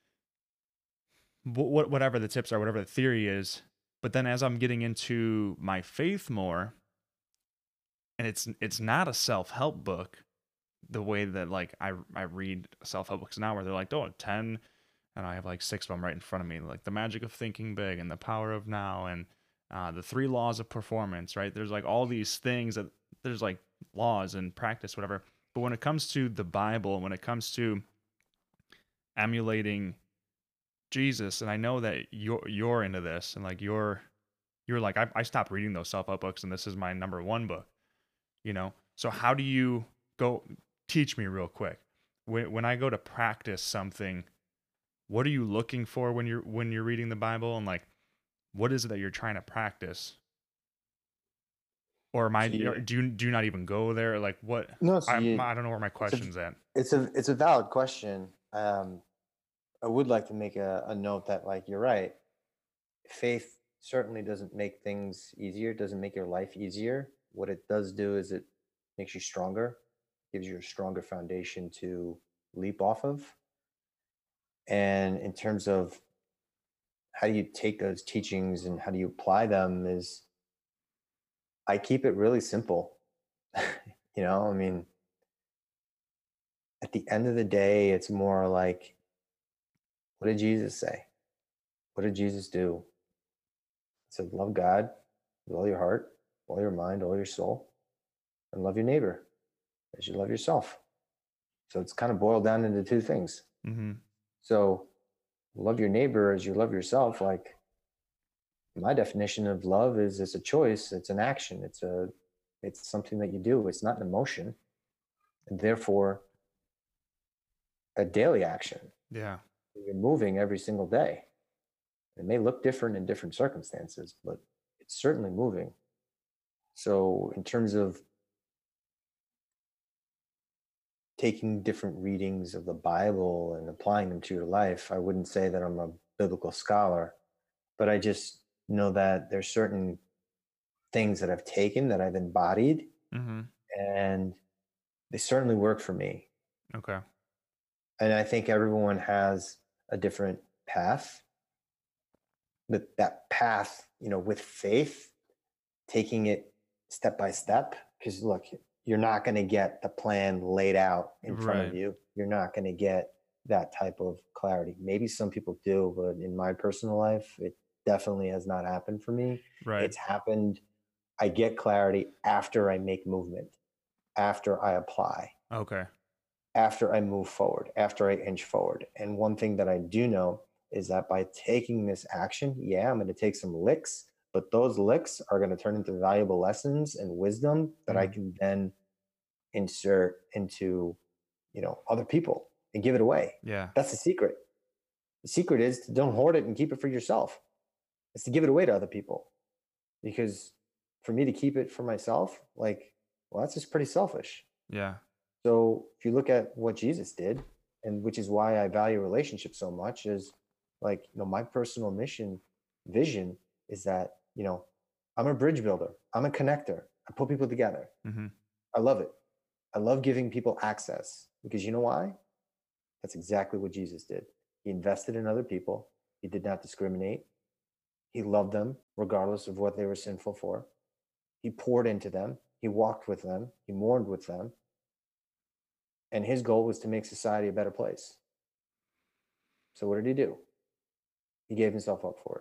what whatever the tips are, whatever the theory is. But then as I'm getting into my faith more, and it's it's not a self-help book the way that like I I read self-help books now where they're like, oh, ten, and I have like six of them right in front of me, like The Magic of Thinking Big and The Power of Now and uh, the three laws of performance, right? There's like all these things that there's like laws and practice, whatever. But when it comes to the Bible, when it comes to emulating Jesus, and I know that you're you're into this, and like you're you're like I, I stopped reading those self-help books, and this is my number one book, you know. So how do you go? Teach me real quick. When when I go to practice something, what are you looking for when you're when you're reading the Bible, and like what is it that you're trying to practice? Or am I So you, do you do you not even go there? Like what? no, so I you, I don't know where my it's a, question's at. it's a, it's a valid question. Um, I would like to make a, a note that like you're right. Faith certainly doesn't make things easier, doesn't make your life easier. What it does do is it makes you stronger, gives you a stronger foundation to leap off of. And in terms of how do you take those teachings and how do you apply them, is I keep it really simple. You know, I mean, at the end of the day, it's more like, what did Jesus say? What did Jesus do? He said, love God with all your heart, all your mind, all your soul, and love your neighbor as you love yourself. So it's kind of boiled down into two things. Mm-hmm. So love your neighbor as you love yourself. Like, my definition of love is it's a choice, it's an action, it's a it's something that you do. It's not an emotion, and therefore a daily action. Yeah. You're moving every single day. It may look different in different circumstances, but it's certainly moving. So in terms of taking different readings of the Bible and applying them to your life, I wouldn't say that I'm a biblical scholar, but I just know that there's certain things that I've taken that I've embodied, Mm-hmm. and they certainly work for me. Okay. And I think everyone has a different path. But that path, you know, with faith, taking it step by step, because look, you're not going to get the plan laid out in front Right. of you. You're not going to get that type of clarity. Maybe some people do, but in my personal life, it definitely has not happened for me. Right. It's happened. I get clarity after I make movement, after I apply, Okay. after I move forward, after I inch forward. And one thing that I do know is that by taking this action, yeah, I'm going to take some licks, but those licks are going to turn into valuable lessons and wisdom that I Mm. can then insert into, you know, other people and give it away. Yeah. That's the secret. The secret is to don't hoard it and keep it for yourself. It's to give it away to other people. Because for me to keep it for myself, like, well, that's just pretty selfish. Yeah. So if you look at what Jesus did, and which is why I value relationships so much, is like, you know, my personal mission, vision is that, you know, I'm a bridge builder. I'm a connector. I put people together. Mm-hmm. I love it. I love giving people access because you know why? That's exactly what Jesus did. He invested in other people. He did not discriminate. He loved them regardless of what they were sinful for. He poured into them. He walked with them. He mourned with them. And his goal was to make society a better place. So what did he do? He gave himself up for it,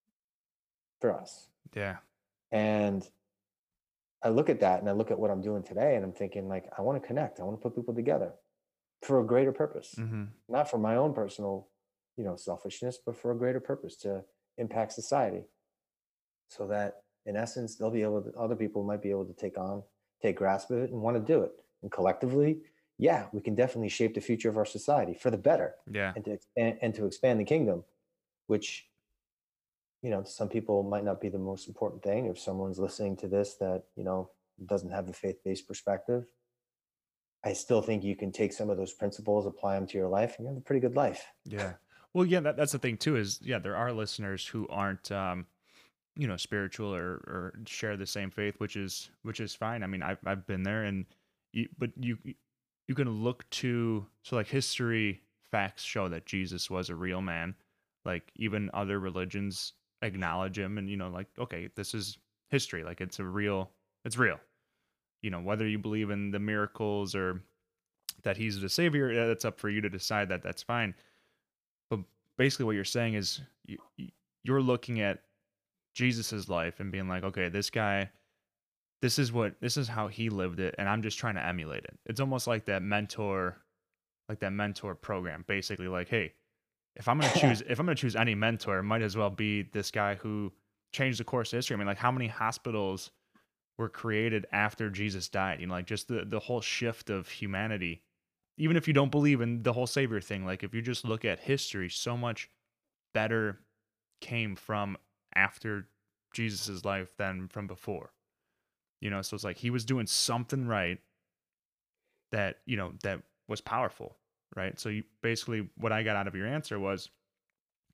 for us. Yeah. And I look at that and I look at what I'm doing today and I'm thinking, like, I want to connect. I want to put people together for a greater purpose, Mm-hmm. not for my own personal, you know, selfishness, but for a greater purpose to impact society so that in essence, they'll be able to, other people might be able to take on, take grasp of it and want to do it. And collectively, yeah, we can definitely shape the future of our society for the better. Yeah. And to expand, and to expand the kingdom, which, you know, some people might not be the most important thing. If someone's listening to this that, you know, doesn't have the faith-based perspective, I still think you can take some of those principles, apply them to your life, and you have a pretty good life. Yeah. Well, yeah, that, that's the thing too, is yeah, there are listeners who aren't, um, you know, spiritual or, or share the same faith, which is, which is fine. I mean, I've, I've been there and you, but you, you can look to, so like history facts show that Jesus was a real man. Like even other religions acknowledge him and, you know, like, okay, this is history. Like it's a real, it's real, you know, whether you believe in the miracles or that he's the savior, yeah, that's up for you to decide. That that's fine. But basically what you're saying is you, you're looking at Jesus's life and being like, okay, this guy, this is what, this is how he lived it. And I'm just trying to emulate it. It's almost like that mentor, like that mentor program, basically like, hey, if I'm going to choose, if I'm going to choose any mentor, it might as well be this guy who changed the course of history. I mean, like how many hospitals were created after Jesus died? You know, like just the, the whole shift of humanity. Even if you don't believe in the whole savior thing, like if you just look at history, so much better came from after Jesus's life than from before. You know, so it's like he was doing something right that, you know, that was powerful, right? So you basically what I got out of your answer was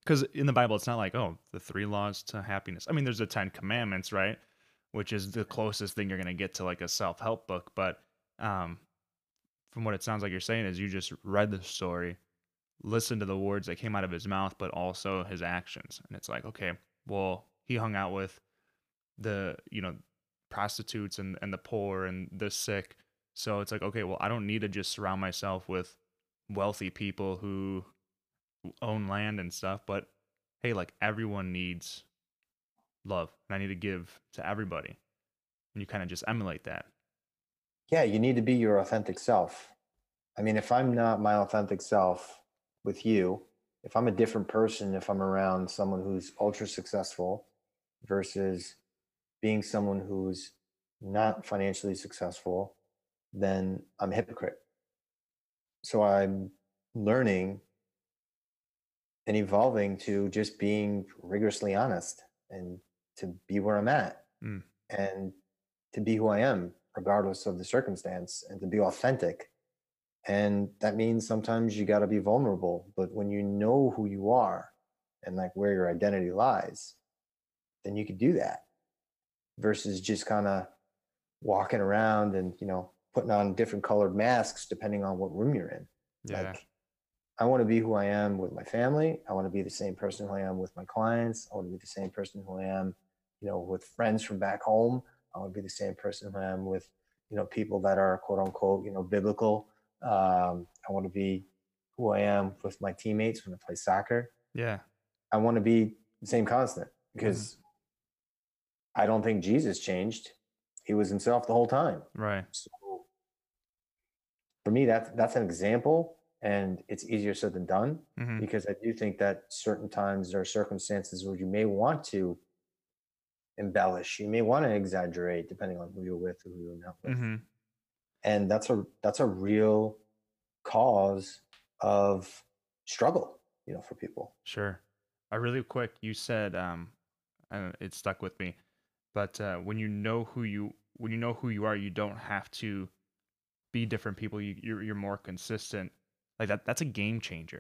Because in the Bible, it's not like, oh, the three laws to happiness. I mean, there's the Ten Commandments, right? Which is the closest thing you're going to get to like a self help book. But um, from what it sounds like you're saying, is you just read the story, listened to the words that came out of his mouth, but also his actions. And it's like, okay, well, he hung out with the, you know, prostitutes and, and the poor and the sick. So it's like, okay, well, I don't need to just surround myself with wealthy people who own land and stuff, but hey, like everyone needs love and I need to give to everybody. And you kind of just emulate that. Yeah, you need to be your authentic self. I mean, if I'm not my authentic self with you, if I'm a different person, if I'm around someone who's ultra successful versus being someone who's not financially successful, then I'm a hypocrite. So I'm learning and evolving to just being rigorously honest and to be where I'm at Mm, and to be who I am, regardless of the circumstance, and to be authentic. And that means sometimes you got to be vulnerable. But when you know who you are and like where your identity lies, then you could do that versus just kind of walking around and, you know, putting on different colored masks depending on what room you're in. yeah. Like, I want to be who I am with my family. I want to be the same person who I am with my clients. I want to be the same person who I am, you know, with friends from back home. I want to be the same person who I am with, you know, people that are quote unquote, you know, biblical. Um, I want to be who I am with my teammates when I play soccer. Yeah. I want to be the same constant Mhm. because I don't think Jesus changed. He was himself the whole time. Right. So for me, that's that's an example, and it's easier said than done Hmm. because I do think that certain times there are circumstances where you may want to embellish, you may want to exaggerate, depending on who you're with or who you're not with, Hmm. and that's a that's a real cause of struggle, you know, for people. Sure. Uh, really quick, you said, um, and it stuck with me, but uh, when you know who you when you know who you are, you don't have to be different people. You you're, you're more consistent. Like that. That's a game changer.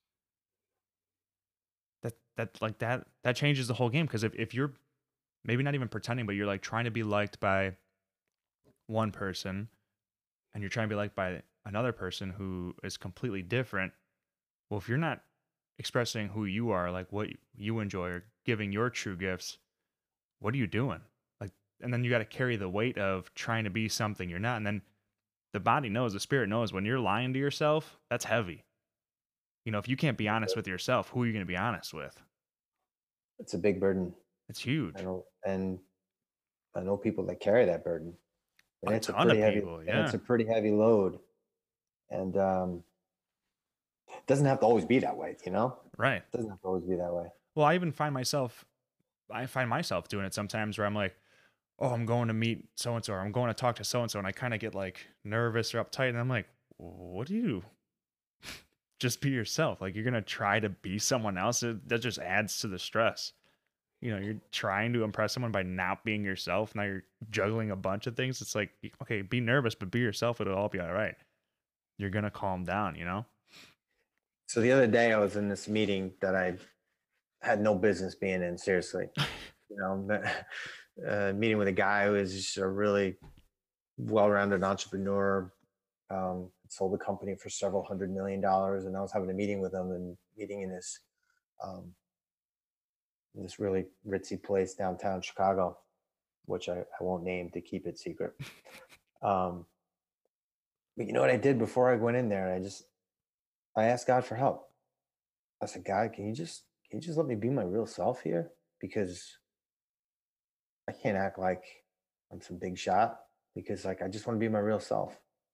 That that like that that changes the whole game because if if you're maybe not even pretending, but you're like trying to be liked by one person and you're trying to be liked by another person who is completely different. Well, if you're not expressing who you are, like what you enjoy or giving your true gifts, what are you doing? Like, and then you got to carry the weight of trying to be something you're not. And then the body knows, the spirit knows when you're lying to yourself, that's heavy. You know, if you can't be honest with yourself, who are you going to be honest with? It's a big burden. It's I huge. know, and I know people that carry that burden, and A it's a ton pretty of heavy, people. and it's Yeah. a pretty heavy load. And um, it doesn't have to always be that way, you know. Right. It doesn't have to always be that way. Well, I even find myself, I find myself doing it sometimes where I'm like, oh, I'm going to meet so and so, or I'm going to talk to so and so, and I kind of get like nervous or uptight, and I'm like, what do you just be yourself? Like you're gonna try to be someone else. It, that just adds to the stress. You know, you're trying to impress someone by not being yourself. Now you're juggling a bunch of things. It's like, okay, be nervous, but be yourself. It'll all be all right. You're gonna calm down. You know. So the other day, I was in this meeting that I had no business being in. Seriously, you know, uh, meeting with a guy who is just a really well-rounded entrepreneur. Um, sold the company for several hundred million dollars, and I was having a meeting with him and meeting in this um, this really ritzy place downtown Chicago, which I, I won't name to keep it secret. Um, but you know what I did before I went in there? I just I asked God for help. I said, God, can you just can you just let me be my real self here? Because I can't act like I'm some big shot because like I just want to be my real self.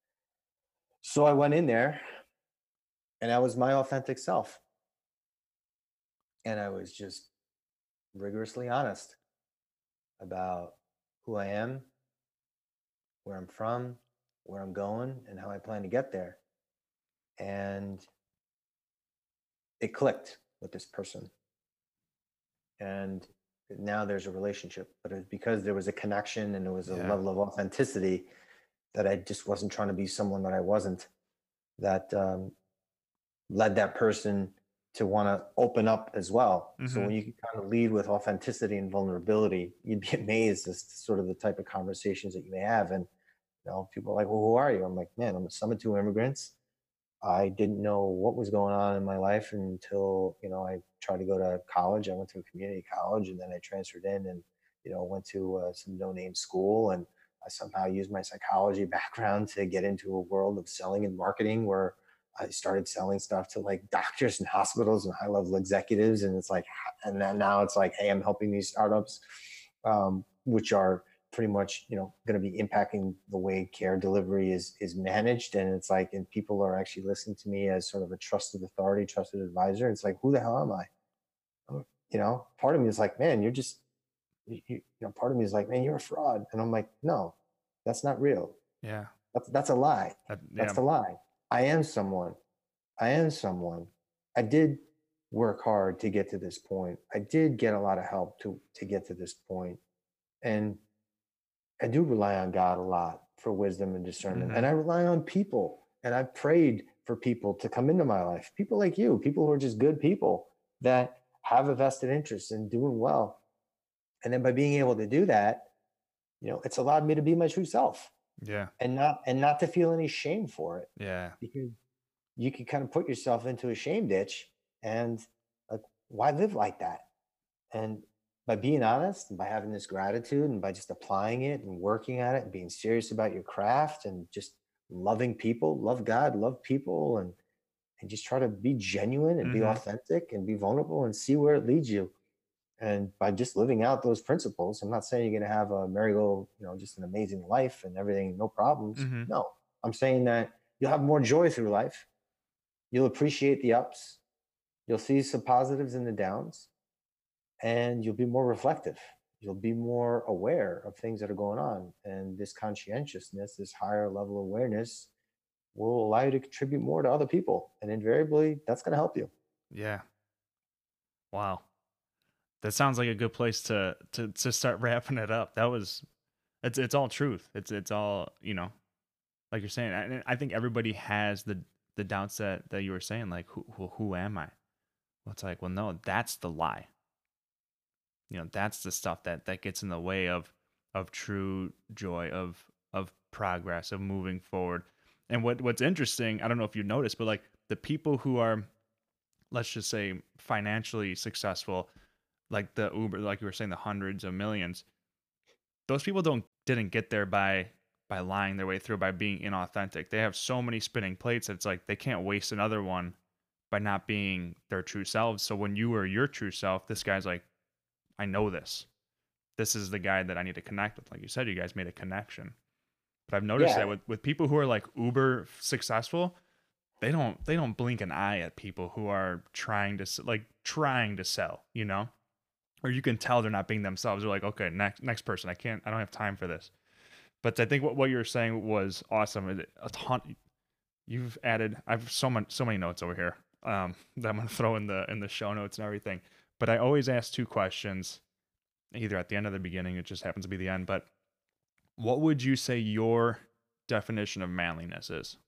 So I went in there and I was my authentic self. And I was just rigorously honest about who I am, where I'm from, where I'm going, and how I plan to get there. And it clicked with this person. And now there's a relationship, but it was because there was a connection and there was a Yeah. level of authenticity that I just wasn't trying to be someone that I wasn't that um, led that person to want to open up as well. So Mm-hmm. when you can kind of lead with authenticity and vulnerability, you'd be amazed as to sort of the type of conversations that you may have. And you know, people are like, "Well, who are you?" I'm like, "Man, I'm a son of two immigrants. I didn't know what was going on in my life until, you know, I tried to go to college. I went to a community college and then I transferred in and, you know, went to uh, some no name school. And I somehow used my psychology background to get into a world of selling and marketing where I started selling stuff to like doctors and hospitals and high level executives. And it's like, and then now it's like, hey, I'm helping these startups, um, which are pretty much, you know, going to be impacting the way care delivery is is managed. And it's like, and people are actually listening to me as sort of a trusted authority, trusted advisor. It's like, who the hell am I? Oh, you know, part of me is like, man, you're just you, you know, part of me is like, man, you're a fraud. And I'm like, no, that's not real. Yeah. That's that's a lie. That, That's yeah. the lie. I am someone. I am someone. I did work hard to get to this point. I did get a lot of help to to get to this point. And I do rely on God a lot for wisdom and discernment. Mm-hmm. And I rely on people. And I've prayed for people to come into my life. People like you, people who are just good people that have a vested interest in doing well. And then by being able to do that, you know, it's allowed me to be my true self Yeah. and not and not to feel any shame for it. Yeah. Because you can kind of put yourself into a shame ditch and like, why live like that? And by being honest and by having this gratitude and by just applying it and working at it and being serious about your craft and just loving people, love God, love people, and and just try to be genuine and be Mm-hmm. authentic and be vulnerable and see where it leads you. And by just living out those principles, I'm not saying you're going to have a merry-go, you know, just an amazing life and everything, no problems. Mm-hmm. No, I'm saying that you'll have more joy through life. You'll appreciate the ups. You'll see some positives in the downs and you'll be more reflective. You'll be more aware of things that are going on. And this conscientiousness, this higher level awareness will allow you to contribute more to other people. And invariably, that's going to help you. Yeah. Wow. That sounds like a good place to to to start wrapping it up. That was it's it's all truth. It's it's all, you know, like you're saying. I, I think everybody has the the doubts that that you were saying, like who who, who am I? Well, it's like, well, no, that's the lie. You know, that's the stuff that that gets in the way of of true joy, of of progress, of moving forward. And what what's interesting, I don't know if you noticed, but like the people who are, let's just say, financially successful, like the Uber, like you were saying, the hundreds of millions, those people don't didn't get there by by lying their way through, by being inauthentic. They have so many spinning plates that it's like they can't waste another one by not being their true selves. So when you are your true self, this guy's like, I know this. This is the guy that I need to connect with. Like you said, you guys made a connection. But I've noticed Yeah. that with, with people who are like uber successful, they don't they don't blink an eye at people who are trying to like trying to sell, you know? Or you can tell they're not being themselves. They're like, okay, next next person. I can't. I don't have time for this. But I think what, what you were saying was awesome. A ton. You've added. I have so much so many notes over here. Um, that I'm gonna throw in the in the show notes and everything. But I always ask two questions, either at the end or the beginning. It just happens to be the end. But what would you say your definition of manliness is?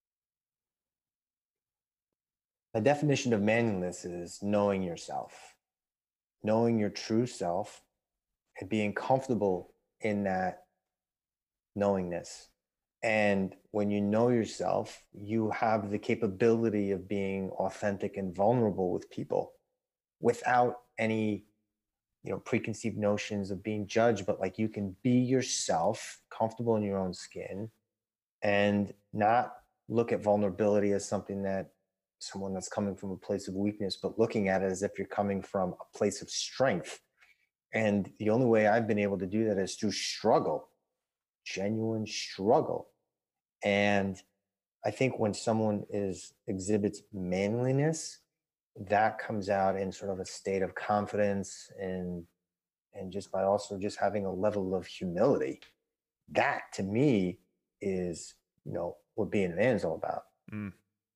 The definition of manliness is knowing yourself, knowing your true self, and being comfortable in that knowingness. And when you know yourself, you have the capability of being authentic and vulnerable with people without any, you know, preconceived notions of being judged, but like you can be yourself, comfortable in your own skin, and not look at vulnerability as something that someone that's coming from a place of weakness, but looking at it as if you're coming from a place of strength. And the only way I've been able to do that is through struggle, genuine struggle. And I think when someone is exhibits manliness, that comes out in sort of a state of confidence and and just by also just having a level of humility. That to me is, you know, what being a man is all about. Mm.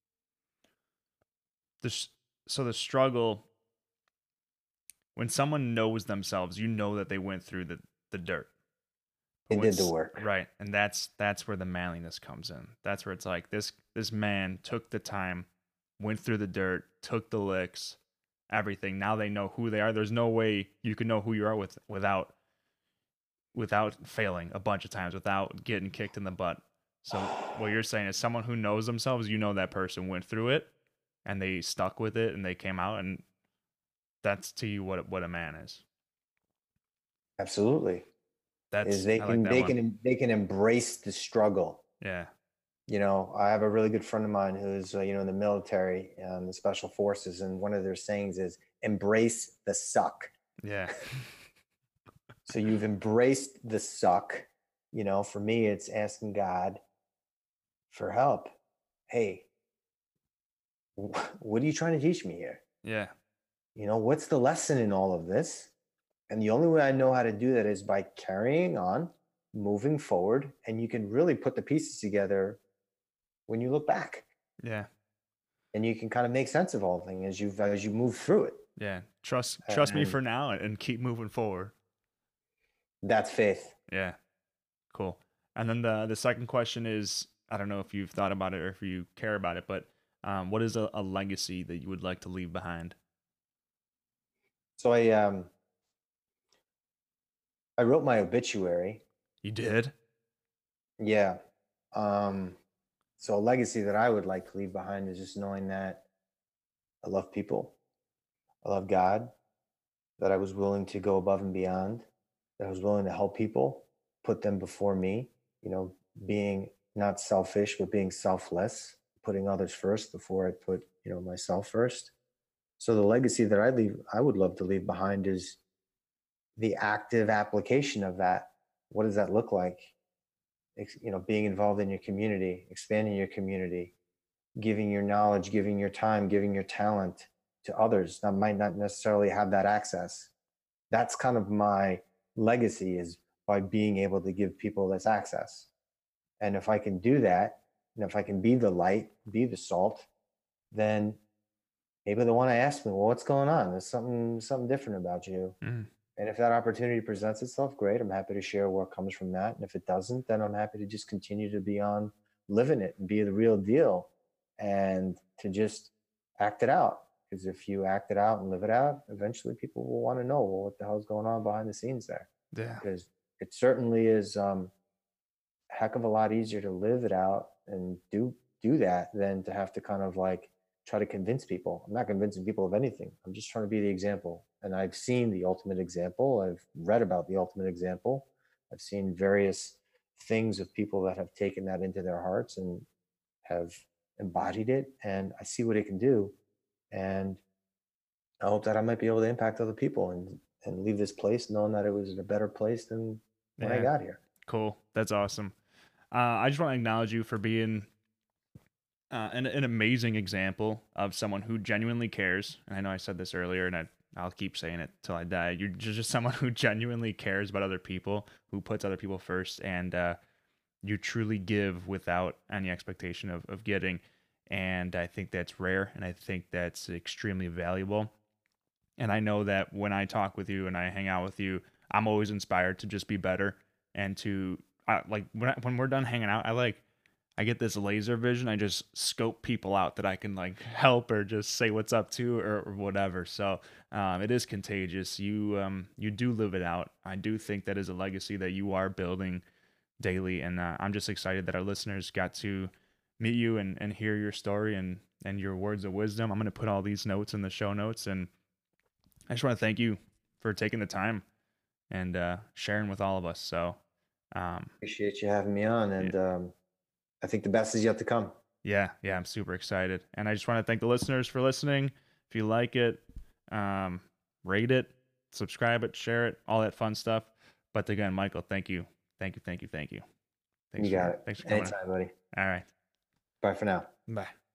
This, so the struggle, when someone knows themselves, you know that they went through the, the dirt. They But did the what's work. right, and that's that's where the manliness comes in. That's where it's like this this man took the time went through the dirt, took the licks, everything. Now they know who they are. There's no way you can know who you are with without without failing a bunch of times, without getting kicked in the butt. So what you're saying is someone who knows themselves, you know that person went through it and they stuck with it and they came out, and that's to you what what a man is. Absolutely. That's Is they I can like that they one. can they can embrace the struggle. Yeah. You know, I have a really good friend of mine who's uh, you know in the military and the special forces, and one of their sayings is embrace the suck. Yeah. So you've embraced the suck. You know, for me, it's asking God for help. Hey, wh- what are you trying to teach me here? Yeah. You know, what's the lesson in all of this? And the only way I know how to do that is by carrying on, moving forward, and you can really put the pieces together when you look back, Yeah. and you can kind of make sense of all things as you as you move through it. Yeah. Trust trust me And for now and keep moving forward. that's faith. Yeah. Cool. And then the the second question is, I don't know if you've thought about it or if you care about it, but um, what is a, a legacy that you would like to leave behind? So I um I wrote my obituary. You did? Yeah. Um, so a legacy that I would like to leave behind is just knowing that I love people, I love God, that I was willing to go above and beyond, that I was willing to help people, put them before me, you know, being not selfish, but being selfless, putting others first before I put, you know, myself first. So the legacy that I leave, I would love to leave behind is the active application of that. What does that look like? Ex- You know, being involved in your community, expanding your community, giving your knowledge, giving your time, giving your talent to others that might not necessarily have that access. That's kind of my legacy, is by being able to give people this access. And if I can do that, and if I can be the light, be the salt, then maybe the one I ask me, well, what's going on? There's something something different about you. Mm. And if that opportunity presents itself, great. I'm happy to share what comes from that. And if it doesn't, then I'm happy to just continue to be on living it and be the real deal, and to just act it out. Because if you act it out and live it out, eventually people will want to know, well, what the hell's going on behind the scenes there? Yeah. Because it certainly is um, a heck of a lot easier to live it out and do do that than to have to kind of like try to convince people. I'm not convincing people of anything. I'm just trying to be the example. And I've seen the ultimate example. I've read about the ultimate example. I've seen various things of people that have taken that into their hearts and have embodied it. And I see what it can do. And I hope that I might be able to impact other people and and leave this place knowing that it was in a better place than when I Yeah. got here. Cool. That's awesome. Uh, I just want to acknowledge you for being uh, an, an amazing example of someone who genuinely cares. And I know I said this earlier, and I, I'll keep saying it till I die. You're ju- just someone who genuinely cares about other people, who puts other people first, and uh, you truly give without any expectation of, of getting. And I think that's rare, and I think that's extremely valuable. And I know that when I talk with you and I hang out with you, I'm always inspired to just be better and to uh, like when I, when we're done hanging out, I like I get this laser vision. I just scope people out that I can like help or just say what's up to, or, or whatever. So um, it is contagious. You um, you do live it out. I do think that is a legacy that you are building daily, and uh, I'm just excited that our listeners got to meet you and, and hear your story and and your words of wisdom. I'm gonna put all these notes in the show notes, and I just want to thank you for taking the time and uh, sharing with all of us. So, um, Appreciate you having me on. yeah, And um, I think the best is yet to come. yeah, yeah, I'm super excited. And I just want to thank the listeners for listening. If you like it, um, rate it, subscribe it, share it, all that fun stuff. But again, Michael, thank you. Thank you, thank you, thank you. Thanks You got for it. thanks for coming. Anytime, buddy. All right. Bye for now. Bye.